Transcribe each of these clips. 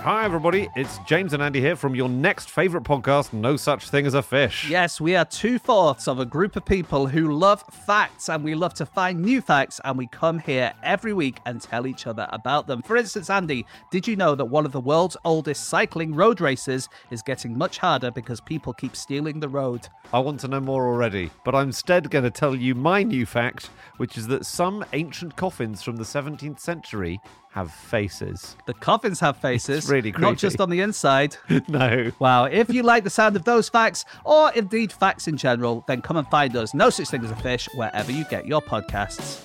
Hi everybody, it's James and Andy here from your next favourite podcast, No Such Thing as a Fish. Yes, we are 2/4 of a group of people who love facts, and we love to find new facts, and we come here every week and tell each other about them. For instance, Andy, did you know that one of the world's oldest cycling road races is getting much harder because people keep stealing the road? I want to know more already, but I'm instead going to tell you my new fact, which is that some ancient coffins from the 17th century have faces. The coffins have faces, It's really creepy. not just on the inside. No. Wow, if you like the sound of those facts, or indeed facts in general, then come and find us, No Such Thing as a Fish, wherever you get your podcasts.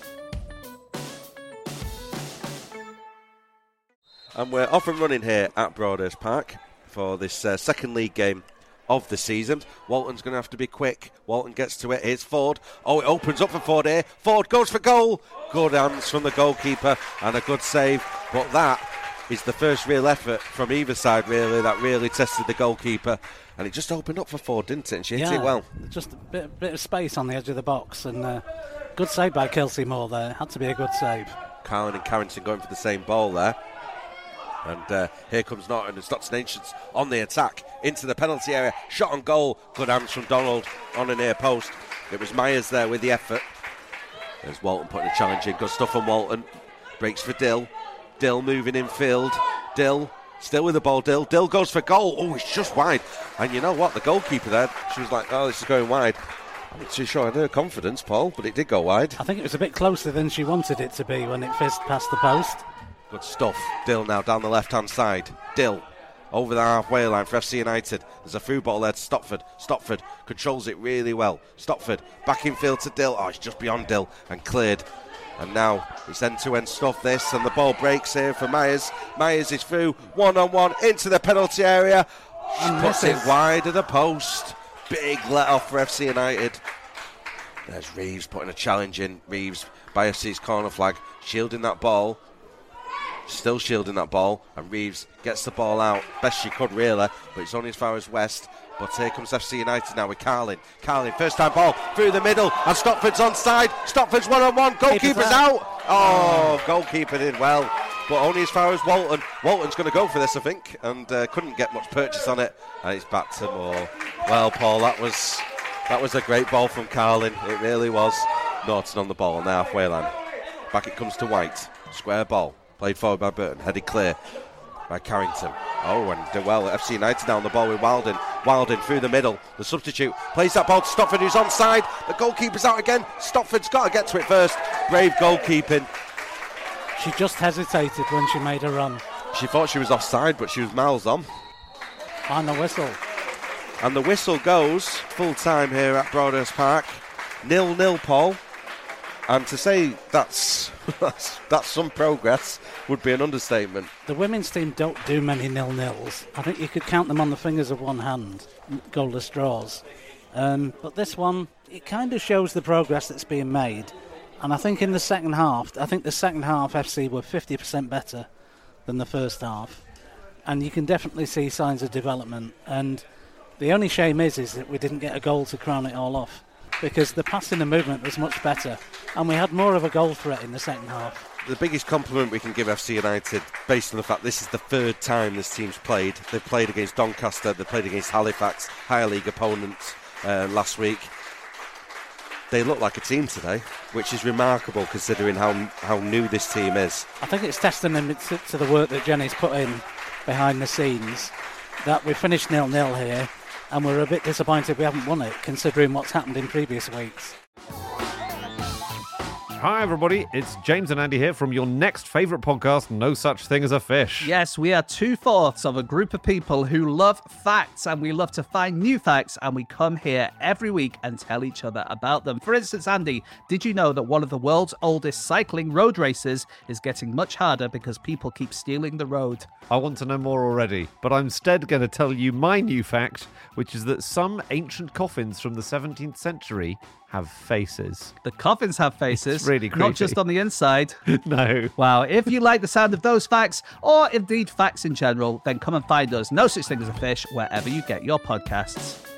And we're off and running here at Broadhurst Park for this second league game of the season. Walton's going to have to be quick. Walton gets to it. Here's Ford. Oh, it opens up for Ford here. Ford goes for goal. Good hands from the goalkeeper and a good save. But that is the first real effort from either side, really, that really tested the goalkeeper. And it just opened up for Ford, didn't it? And she hit it well. Just a bit of space on the edge of the box. And good save by Kelsey Moore there. Had to be a good save. Carlin and Carrington going for the same ball there. And here comes Norton and Stockton Ancients on the attack into the penalty area. Shot on goal. Good hands from Donald on a near post. It was Myers there with the effort. There's Walton putting a challenge in. Good stuff from Walton. Breaks for Dill. Dill moving in field. Dill still with the ball. Dill goes for goal. Oh, it's just wide. And you know what? The goalkeeper there, she was like, oh, this is going wide. I'm not too sure I had her confidence, Paul, but it did go wide. I think it was a bit closer than she wanted it to be when it fizzed past the post. Good stuff. Dill now down the left-hand side. Dill over the halfway line for FC United. There's a through ball there to Stopford. Stopford controls it really well. Stopford back in field to Dill. Oh, it's just beyond Dill and cleared. And now it's end-to-end stuff, this, and the ball breaks here for Myers. Myers is through, one-on-one into the penalty area. She puts it wide of the post. Big let-off for FC United. There's Reeves putting a challenge in. Reeves by FC's corner flag, shielding that ball. Still shielding that ball, and Reeves gets the ball out best she could, really, but it's only as far as West. But here comes FC United now with Carlin. Carlin, first time ball through the middle, and Stopford's onside. Stopford's one-on-one, goalkeeper's out. Oh, goalkeeper did well, but only as far as Walton. Walton's going to go for this, I think, and couldn't get much purchase on it, and it's back to Moore. Well, Paul, that was a great ball from Carlin. It really was. Norton on the ball on the halfway line. Back it comes to White. Square ball. Played forward by Burton, headed clear by Carrington. Oh, and did well. FC United now on the ball with Wilden. Wilden through the middle. The substitute plays that ball to Stopford, who's onside. The goalkeeper's out again. Stopford's got to get to it first. Brave goalkeeping. She just hesitated when she made a run. She thought she was offside, but she was miles on. And the whistle. And the whistle goes full time here at Broadhurst Park. 0-0, Paul. And to say that's some progress would be an understatement. The women's team don't do many 0-0s. I think you could count them on the fingers of one hand, goalless draws. But this one, it kind of shows the progress that's being made. And I think in the second half, FC were 50% better than the first half. And you can definitely see signs of development. And the only shame is that we didn't get a goal to crown it all off, because the passing and movement was much better, and we had more of a goal threat in the second half. The biggest compliment we can give FC United, based on the fact this is the third time this team's played. They've played against Doncaster, they've played against Halifax, higher league opponents last week. They look like a team today, which is remarkable considering how new this team is. I think it's testament to the work that Jenny's put in behind the scenes that we finished 0-0 here. And we're a bit disappointed we haven't won it, considering what's happened in previous weeks. Hi everybody, it's James and Andy here from your next favourite podcast, No Such Thing as a Fish. Yes, we are 2/4 of a group of people who love facts, and we love to find new facts, and we come here every week and tell each other about them. For instance, Andy, did you know that one of the world's oldest cycling road races is getting much harder because people keep stealing the road? I want to know more already, but I'm instead going to tell you my new fact, which is that some ancient coffins from the 17th century have faces. The coffins have faces, It's really creepy. not just on the inside. No. Wow, if you like the sound of those facts, or indeed facts in general, then come and find us, No Such Thing as a Fish, wherever you get your podcasts.